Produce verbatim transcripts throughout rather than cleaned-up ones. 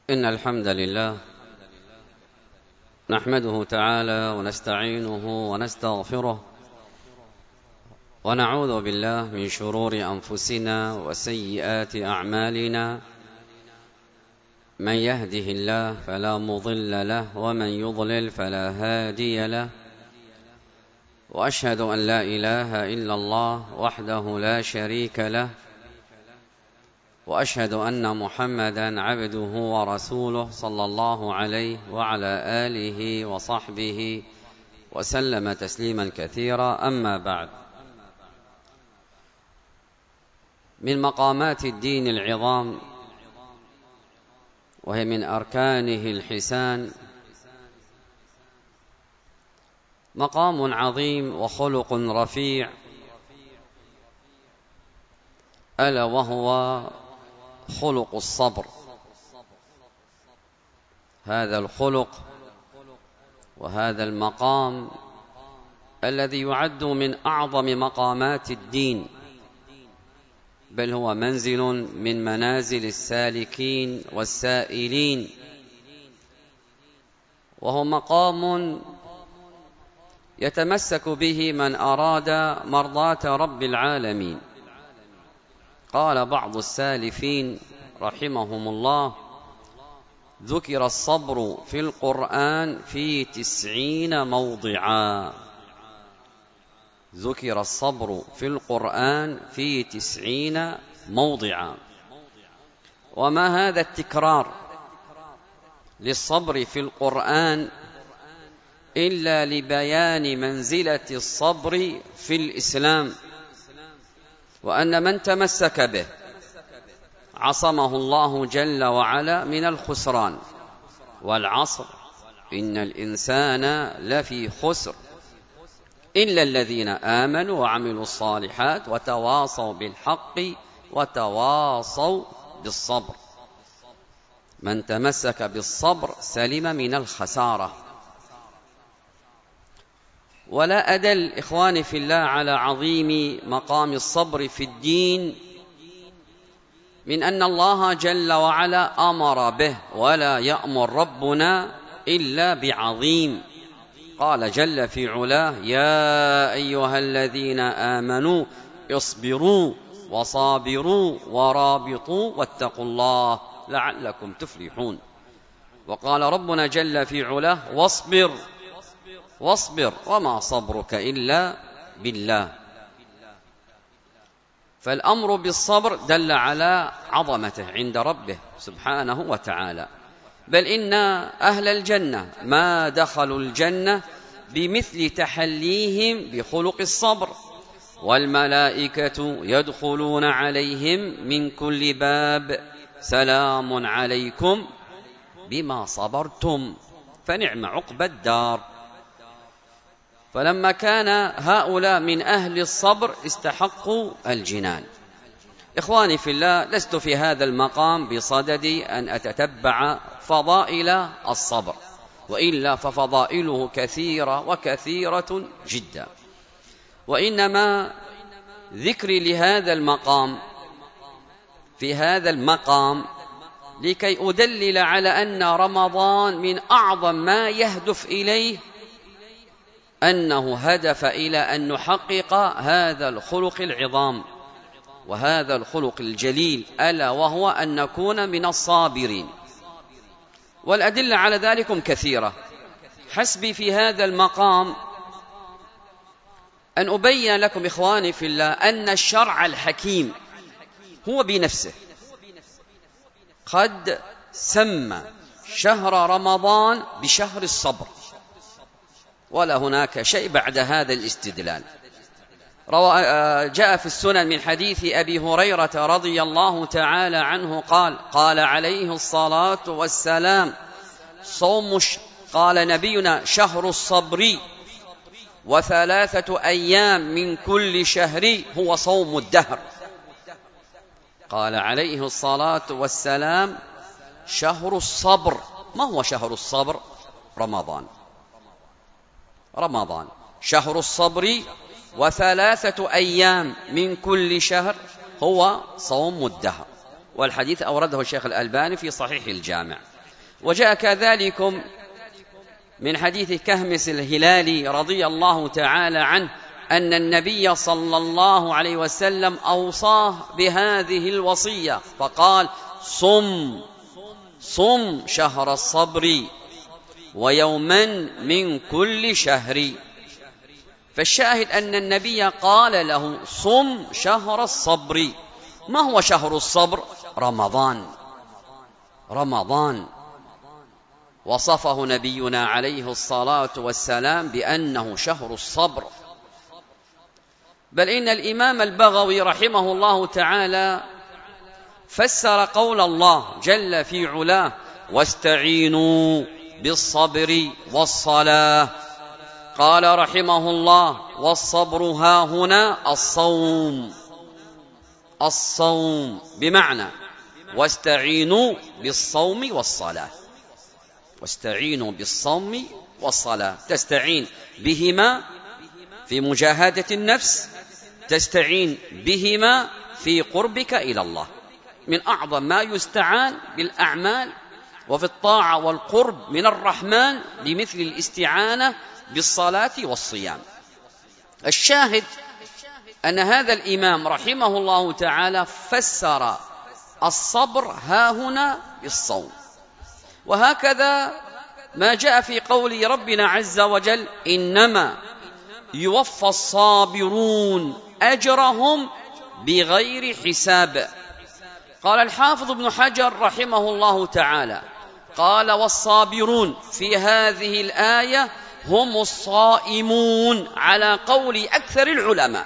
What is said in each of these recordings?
إن الحمد لله نحمده تعالى ونستعينه ونستغفره ونعوذ بالله من شرور أنفسنا وسيئات أعمالنا. من يهده الله فلا مضل له ومن يضلل فلا هادي له، وأشهد أن لا إله إلا الله وحده لا شريك له، وأشهد أن محمدًا عبده ورسوله صلى الله عليه وعلى آله وصحبه وسلم تسليمًا كثيرا. أما بعد، من مقامات الدين العظام وهي من أركانه الحسان مقام عظيم وخلق رفيع، ألا وهو خلق الصبر. هذا الخلق وهذا المقام الذي يعد من أعظم مقامات الدين، بل هو منزل من منازل السالكين والسائلين، وهو مقام يتمسك به من أراد مرضاة رب العالمين. قال بعض السالفين رحمهم الله: ذكر الصبر في القرآن في تسعين موضعا. ذكر الصبر في القرآن في تسعين موضعا. وما هذا التكرار للصبر في القرآن إلا لبيان منزلة الصبر في الإسلام، وأن من تمسك به عصمه الله جل وعلا من الخسران. والعصر إن الإنسان لفي خسر إلا الذين آمنوا وعملوا الصالحات وتواصوا بالحق وتواصوا بالصبر. من تمسك بالصبر سلم من الخسارة. ولا أدل إخواني في الله على عظيم مقام الصبر في الدين من أن الله جل وعلا أمر به، ولا يأمر ربنا إلا بعظيم. قال جل في علاه: يا أيها الذين آمنوا اصبروا وصابروا ورابطوا واتقوا الله لعلكم تفلحون. وقال ربنا جل في علاه: واصبر واصبر وما صبرك إلا بالله. فالأمر بالصبر دل على عظمته عند ربه سبحانه وتعالى. بل إن أهل الجنة ما دخلوا الجنة بمثل تحليهم بخلق الصبر. والملائكة يدخلون عليهم من كل باب سلام عليكم بما صبرتم فنعم عقبى الدار. فلما كان هؤلاء من أهل الصبر استحقوا الجنان. إخواني في الله، لست في هذا المقام بصدد أن أتتبع فضائل الصبر، وإلا ففضائله كثيرة وكثيرة جدا. وإنما ذكري لهذا المقام في هذا المقام لكي أدلل على أن رمضان من أعظم ما يهدف إليه أنه هدف إلى أن نحقق هذا الخلق العظام وهذا الخلق الجليل، ألا وهو أن نكون من الصابرين. والأدلة على ذلك كثيرة. حسبي في هذا المقام أن أبين لكم إخواني في الله أن الشرع الحكيم هو بنفسه قد سمى شهر رمضان بشهر الصبر، ولا هناك شيء بعد هذا الاستدلال. جاء في السنن من حديث أبي هريرة رضي الله تعالى عنه قال: قال عليه الصلاة والسلام: صوم قال نبينا شهر الصبر وثلاثة أيام من كل شهر هو صوم الدهر. قال عليه الصلاة والسلام: شهر الصبر. ما هو شهر الصبر؟ رمضان. رمضان شهر الصبر وثلاثة أيام من كل شهر هو صوم الدهر. والحديث أورده الشيخ الألباني في صحيح الجامع. وجاء كذلك من حديث كهمس الهلالي رضي الله تعالى عنه أن النبي صلى الله عليه وسلم أوصاه بهذه الوصية فقال: صم صم شهر الصبر ويوما من كل شهر. فالشاهد أن النبي قال له: صم شهر الصبر. ما هو شهر الصبر؟ رمضان. رمضان وصفه نبينا عليه الصلاة والسلام بأنه شهر الصبر. بل إن الإمام البغوي رحمه الله تعالى فسر قول الله جل في علاه: واستعينوا بالصبر والصلاة. قال رحمه الله: والصبر ها هنا الصوم. الصوم بمعنى واستعينوا بالصوم والصلاة. واستعينوا بالصوم والصلاة، تستعين بهما في مجاهدة النفس، تستعين بهما في قربك إلى الله. من أعظم ما يستعان بالأعمال وفي الطاعة والقرب من الرحمن بمثل الاستعانة بالصلاة والصيام. الشاهد أن هذا الإمام رحمه الله تعالى فسر الصبر ها هنا بالصوم. وهكذا ما جاء في قول ربنا عز وجل: إنما يوفى الصابرون أجرهم بغير حساب. قال الحافظ ابن حجر رحمه الله تعالى: قال: والصابرون في هذه الآية هم الصائمون، على قول أكثر العلماء.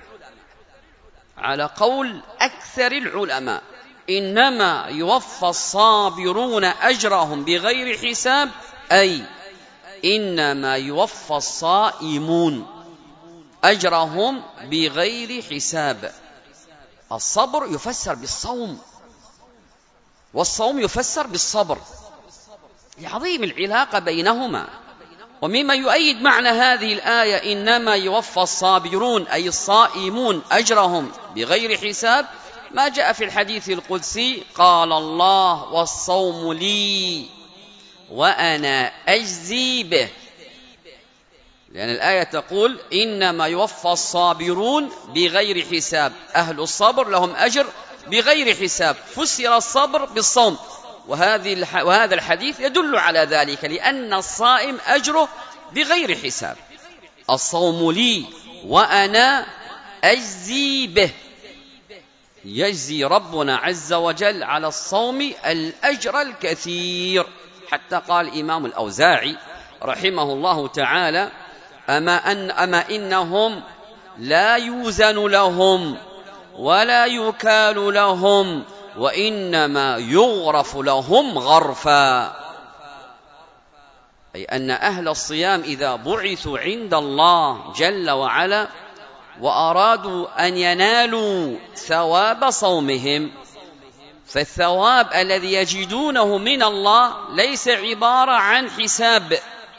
على قول أكثر العلماء إنما يوفى الصابرون أجرهم بغير حساب، أي إنما يوفى الصائمون أجرهم بغير حساب. الصبر يفسر بالصوم، والصوم يفسر بالصبر، لعظيم العلاقة بينهما. ومما يؤيد معنى هذه الآية إنما يوفى الصابرون أي الصائمون أجرهم بغير حساب ما جاء في الحديث القدسي: قال الله: والصوم لي وأنا أجزي به. لأن الآية تقول: إنما يوفى الصابرون بغير حساب، أهل الصبر لهم أجر بغير حساب. فسر الصبر بالصوم، وهذه وهذا الحديث يدل على ذلك، لأن الصائم أجره بغير حساب. الصوم لي وأنا أجزي به، يجزي ربنا عز وجل على الصوم الأجر الكثير. حتى قال الإمام الأوزاعي رحمه الله تعالى: أما, أن أما إنهم لا يوزن لهم ولا يكال لهم، وإنما يغرف لهم غرفا. أي أن أهل الصيام إذا بعثوا عند الله جل وعلا وأرادوا أن ينالوا ثواب صومهم، فالثواب الذي يجدونه من الله ليس عبارة عن حساب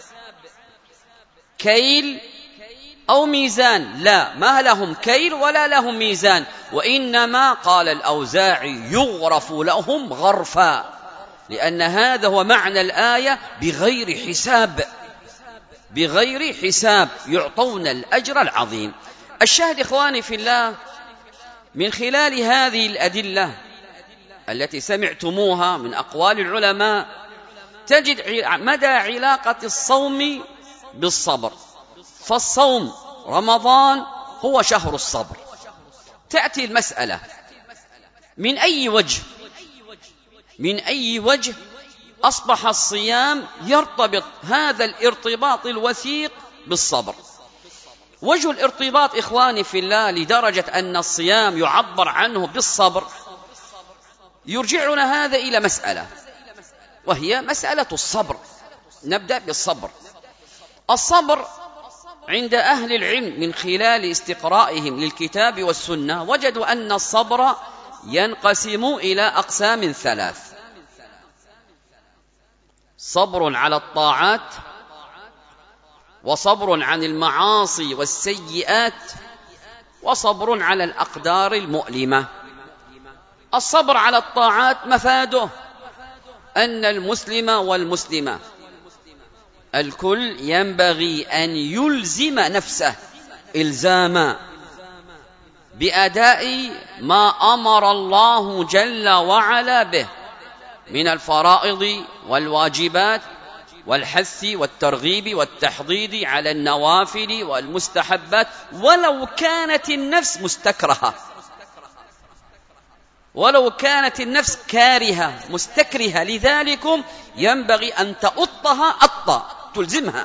كيل أو ميزان، لا، ما لهم كيل ولا لهم ميزان، وإنما قال الأوزاعي: يغرف لهم غرفا، لأن هذا هو معنى الآية: بغير حساب. بغير حساب يعطون الأجر العظيم. الشاهد إخواني في الله، من خلال هذه الأدلة التي سمعتموها من أقوال العلماء تجد مدى علاقة الصوم بالصبر. فالصوم رمضان هو شهر الصبر. تأتي المسألة: من أي وجه من أي وجه أصبح الصيام يرتبط هذا الارتباط الوثيق بالصبر؟ وجه الارتباط إخواني في الله لدرجة أن الصيام يعبر عنه بالصبر يرجعنا هذا إلى مسألة، وهي مسألة الصبر. نبدأ بالصبر. الصبر عند أهل العلم من خلال استقرائهم للكتاب والسنة وجدوا أن الصبر ينقسم إلى أقسام ثلاث: صبر على الطاعات، وصبر عن المعاصي والسيئات، وصبر على الأقدار المؤلمة. الصبر على الطاعات مفاده أن المسلم والمسلمة الكل ينبغي أن يلزم نفسه إلزاما بأداء ما أمر الله جل وعلا به من الفرائض والواجبات والحث والترغيب والتحضيض على النوافل والمستحبات، ولو كانت النفس مستكرهة، ولو كانت النفس كارهة مستكرهة لذلكم ينبغي أن تؤطها أطا، تلزمها،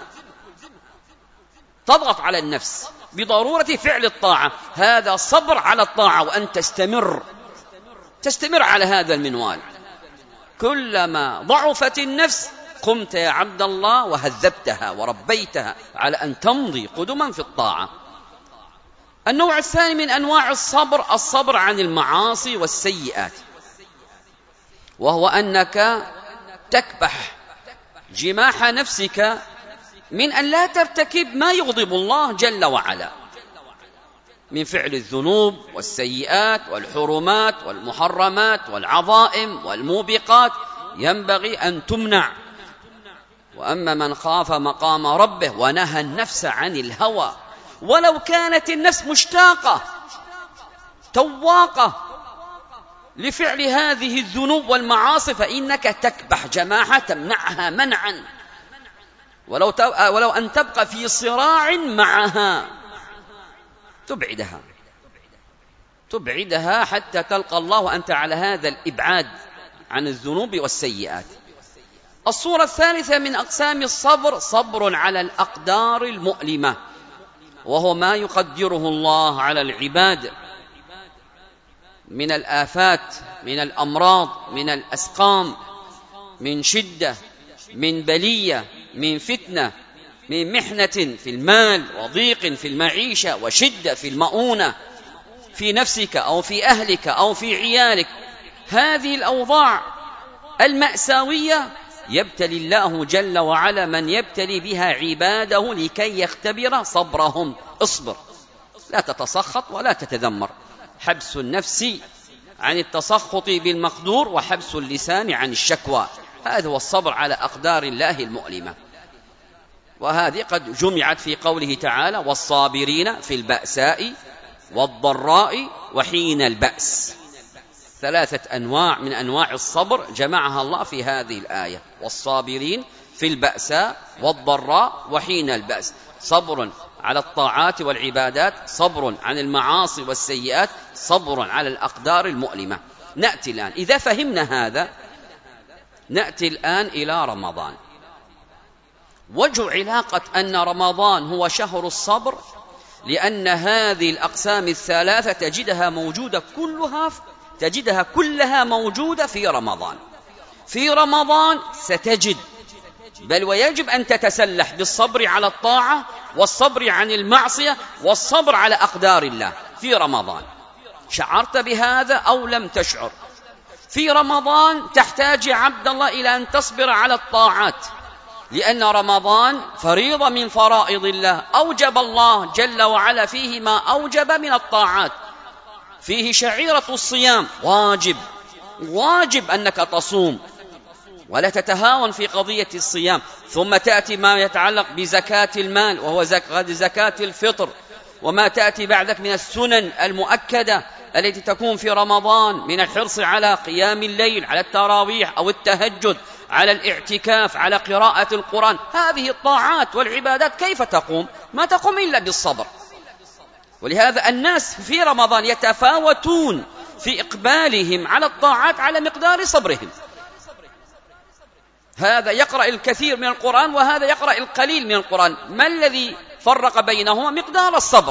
تضغط على النفس بضرورة فعل الطاعة. هذا صبر على الطاعة، وأن تستمر تستمر على هذا المنوال. كلما ضعفت النفس قمت يا عبد الله وهذبتها وربيتها على أن تمضي قدما في الطاعة. النوع الثاني من أنواع الصبر الصبر عن المعاصي والسيئات، وهو أنك تكبح جماح نفسك من أن لا ترتكب ما يغضب الله جل وعلا من فعل الذنوب والسيئات والحرمات والمحرمات والعظائم والموبقات، ينبغي أن تمنع. وأما من خاف مقام ربه ونهى النفس عن الهوى، ولو كانت النفس مشتاقة تواقة لفعل هذه الذنوب والمعاصي، فإنك تكبح جماحة تمنعها منعا، ولو, ولو أن تبقى في صراع معها تبعدها تبعدها حتى تلقى الله وأنت على هذا الإبعاد عن الذنوب والسيئات. الصورة الثالثة من أقسام الصبر صبر على الأقدار المؤلمة، وهو ما يقدره الله على العباد من الآفات، من الأمراض، من الأسقام، من شدة، من بلية، من فتنة، من محنة في المال، وضيق في المعيشة، وشدة في المؤونة في نفسك أو في أهلك أو في عيالك. هذه الأوضاع المأساوية يبتلي الله جل وعلا من يبتلي بها عباده لكي يختبر صبرهم. اصبر، لا تتسخط ولا تتذمر. حبس النفس عن التسخط بالمقدور، وحبس اللسان عن الشكوى، هذا هو الصبر على أقدار الله المؤلمة. وهذه قد جمعت في قوله تعالى: والصابرين في البأساء والضراء وحين البأس. ثلاثة أنواع من أنواع الصبر جمعها الله في هذه الآية: والصابرين في البأساء والضراء وحين البأس. صبر على الطاعات والعبادات، صبر عن المعاصي والسيئات، صبر على الأقدار المؤلمة. نأتي الآن، إذا فهمنا هذا نأتي الآن إلى رمضان. وجه علاقة أن رمضان هو شهر الصبر لأن هذه الأقسام الثلاثة تجدها موجودة كلها تجدها كلها موجودة في رمضان. في رمضان ستجد، بل ويجب أن تتسلح بالصبر على الطاعة والصبر عن المعصية والصبر على أقدار الله في رمضان. شعرت بهذا أو لم تشعر؟ في رمضان تحتاج عبد الله إلى أن تصبر على الطاعات، لأن رمضان فريضة من فرائض الله، أوجب الله جل وعلا فيه ما أوجب من الطاعات، فيه شعيرة الصيام، واجب واجب أنك تصوم ولا تتهاون في قضية الصيام. ثم تأتي ما يتعلق بزكاة المال وهو زكاة الفطر، وما تأتي بعدك من السنن المؤكدة التي تكون في رمضان من الحرص على قيام الليل، على التراويح أو التهجد، على الاعتكاف، على قراءة القرآن. هذه الطاعات والعبادات كيف تقوم؟ ما تقوم إلا بالصبر. ولهذا الناس في رمضان يتفاوتون في إقبالهم على الطاعات على مقدار صبرهم. هذا يقرأ الكثير من القرآن وهذا يقرأ القليل من القرآن. ما الذي فرق بينهما؟ مقدار الصبر.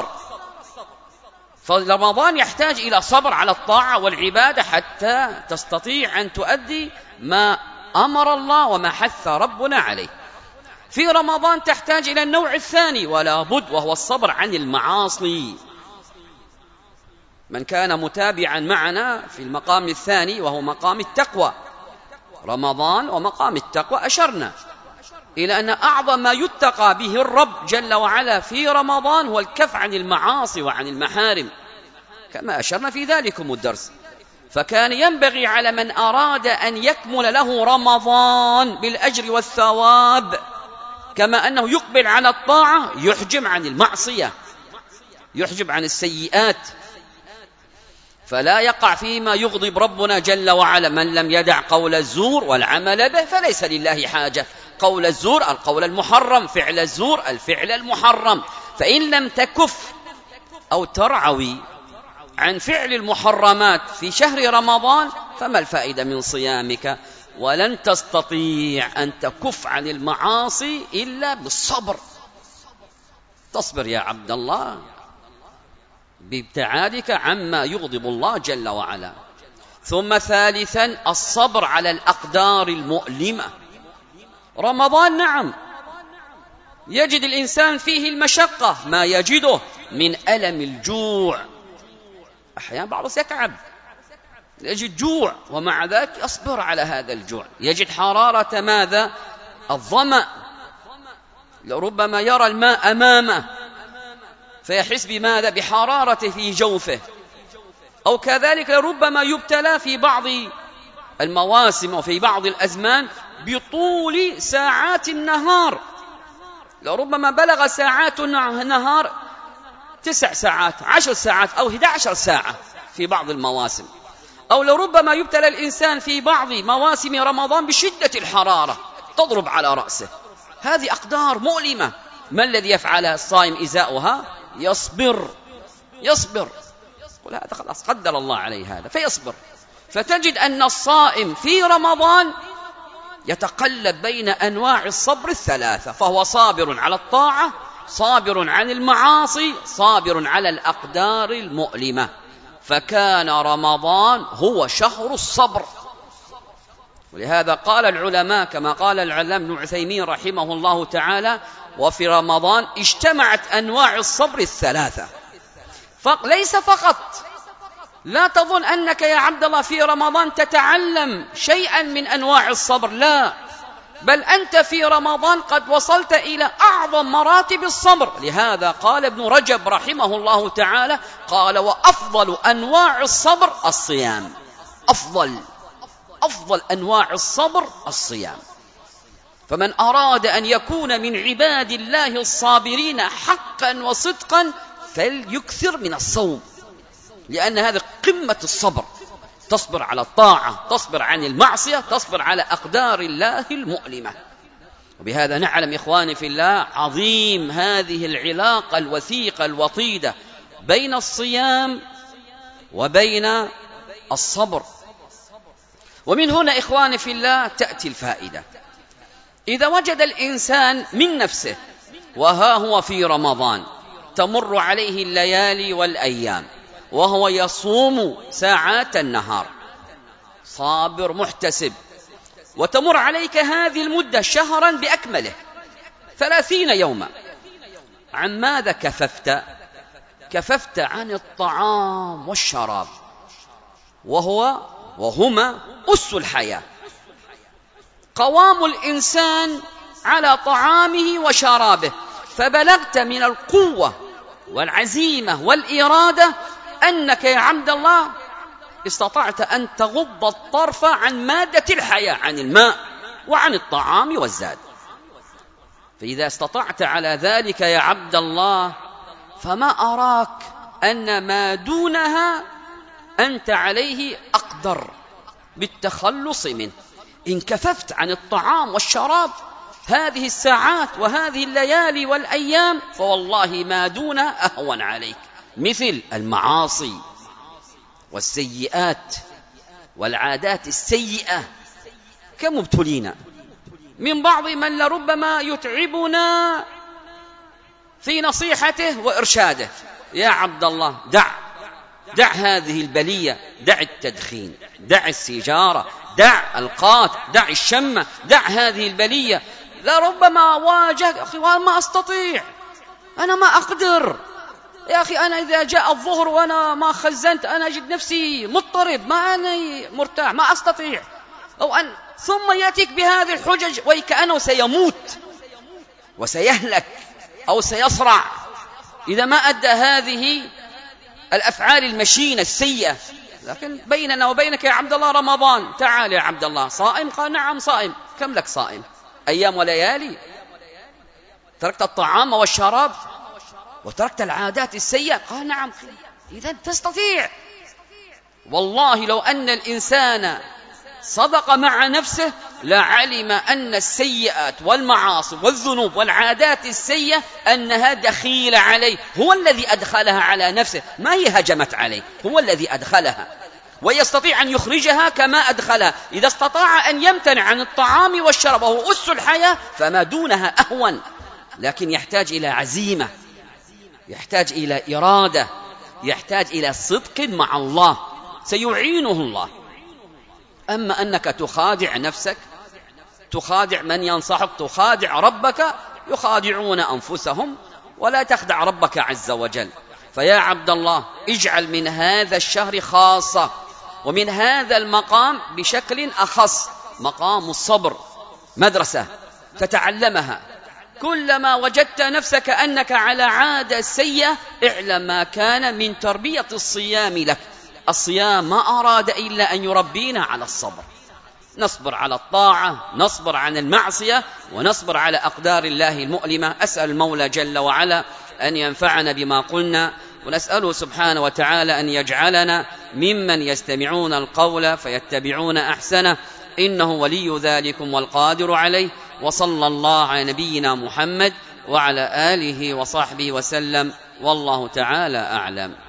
فرمضان يحتاج إلى صبر على الطاعة والعبادة حتى تستطيع أن تؤدي ما أمر الله وما حث ربنا عليه. في رمضان تحتاج إلى النوع الثاني ولا بد، وهو الصبر عن المعاصي. من كان متابعا معنا في المقام الثاني وهو مقام التقوى، رمضان ومقام التقوى، أشرنا إلى أن أعظم ما يتقى به الرب جل وعلا في رمضان هو الكف عن المعاصي وعن المحارم، كما أشرنا في ذلكم الدرس. فكان ينبغي على من أراد أن يكمل له رمضان بالأجر والثواب كما أنه يقبل على الطاعة يحجم عن المعصية، يحجب عن السيئات، فلا يقع فيما يغضب ربنا جل وعلا. من لم يدع قول الزور والعمل به فليس لله حاجة. قول الزور القول المحرم، فعل الزور الفعل المحرم. فإن لم تكف أو ترعوي عن فعل المحرمات في شهر رمضان فما الفائدة من صيامك؟ ولن تستطيع أن تكف عن المعاصي إلا بالصبر. تصبر يا عبد الله بابتعادك عما يغضب الله جل وعلا. ثم ثالثا الصبر على الأقدار المؤلمة. رمضان نعم يجد الإنسان فيه المشقة، ما يجده من ألم الجوع، أحيانا بعض يتعب يجد جوع ومع ذلك يصبر على هذا الجوع. يجد حرارة ماذا؟ الظمأ، لربما يرى الماء أمامه فيحس بماذا؟ بحرارة في جوفه. أو كذلك لربما يبتلى في بعض المواسم وفي بعض الأزمان بطول ساعات النهار، لربما بلغ ساعات النهار تسع ساعات عشر ساعات أو إحدى عشرة ساعة في بعض المواسم. أو لربما يبتلى الإنسان في بعض مواسم رمضان بشدة الحرارة تضرب على رأسه. هذه أقدار مؤلمة. ما الذي يفعل الصائم إزاؤها؟ يصبر يصبر يقول هذا خلاص قدر الله عليه هذا فيصبر. فتجد أن الصائم في رمضان يتقلب بين أنواع الصبر الثلاثة، فهو صابر على الطاعة، صابر عن المعاصي، صابر على الأقدار المؤلمة. فكان رمضان هو شهر الصبر. ولهذا قال العلماء كما قال العلامة ابن عثيمين رحمه الله تعالى: وفي رمضان اجتمعت أنواع الصبر الثلاثة. فليس فقط لا تظن أنك يا عبد الله في رمضان تتعلم شيئا من أنواع الصبر، لا، بل أنت في رمضان قد وصلت إلى أعظم مراتب الصبر. لهذا قال ابن رجب رحمه الله تعالى قال: وأفضل أنواع الصبر الصيام. أفضل أفضل أنواع الصبر الصيام. فمن أراد أن يكون من عباد الله الصابرين حقا وصدقا فليكثر من الصوم، لأن هذا قمة الصبر. تصبر على الطاعة، تصبر عن المعصية، تصبر على أقدار الله المؤلمة. وبهذا نعلم إخواني في الله عظيم هذه العلاقة الوثيقة الوطيدة بين الصيام وبين الصبر. ومن هنا إخواني في الله تأتي الفائدة. إذا وجد الإنسان من نفسه وها هو في رمضان تمر عليه الليالي والأيام وهو يصوم ساعات النهار صابر محتسب، وتمر عليك هذه المدة شهرا بأكمله ثلاثين يوما، عن ماذا كففت؟ كففت عن الطعام والشراب، وهو وهما أس الحياة. قوام الإنسان على طعامه وشرابه، فبلغت من القوة والعزيمة والإرادة أنك يا عبد الله استطعت أن تغض الطرف عن مادة الحياة، عن الماء وعن الطعام والزاد. فإذا استطعت على ذلك يا عبد الله فما أراك أن ما دونها أنت عليه أقدر بالتخلص منه. إن كففت عن الطعام والشراب هذه الساعات وهذه الليالي والأيام فوالله ما دونها أهون عليك، مثل المعاصي والسيئات والعادات السيئة. كم ابتلينا من بعض من لربما يتعبنا في نصيحته وإرشاده: يا عبد الله دع دع هذه البلية، دع التدخين، دع السيجارة، دع القات، دع الشمة، دع هذه البلية. لربما واجه: أخي ما أستطيع، أنا ما أقدر، يا أخي أنا إذا جاء الظهر وأنا ما خزنت أنا أجد نفسي مضطرب، ما أنا مرتاح، ما أستطيع. أو أن ثم يأتيك بهذه الحجج وكأنه سيموت وسيهلك أو سيصرع إذا ما أدى هذه الأفعال المشينة السيئة. لكن بيننا وبينك يا عبد الله رمضان، تعال يا عبد الله، صائم؟ قال نعم صائم. كم لك صائم؟ أيام وليالي؟ تركت الطعام والشراب وتركت العادات السيئة؟ قال نعم. إذا تستطيع. والله لو أن الإنسان صدق مع نفسه لعلم أن السيئات والمعاصي والذنوب والعادات السيئة أنها دخيلة عليه، هو الذي أدخلها على نفسه، ما هي هجمت عليه، هو الذي أدخلها، ويستطيع أن يخرجها كما أدخلها. إذا استطاع أن يمتنع عن الطعام والشراب وهو أس الحياة فما دونها أهون، لكن يحتاج إلى عزيمة، يحتاج إلى إرادة، يحتاج إلى صدق مع الله، سيعينه الله. أما أنك تخادع نفسك، تخادع من ينصحك، تخادع ربك، يخادعون أنفسهم ولا تخدع ربك عز وجل. فيا عبد الله اجعل من هذا الشهر خاصة، ومن هذا المقام بشكل أخص، مقام الصبر، مدرسة تتعلمها. كلما وجدت نفسك أنك على عادة سيئة اعلم ما كان من تربية الصيام لك. الصيام ما أراد إلا أن يربينا على الصبر، نصبر على الطاعة، نصبر عن المعصية، ونصبر على أقدار الله المؤلمة. أسأل المولى جل وعلا أن ينفعنا بما قلنا، ونسأله سبحانه وتعالى أن يجعلنا ممن يستمعون القول فيتبعون أحسنه، إنه ولي ذلكم والقادر عليه. وصلى الله على نبينا محمد وعلى آله وصحبه وسلم، والله تعالى أعلم.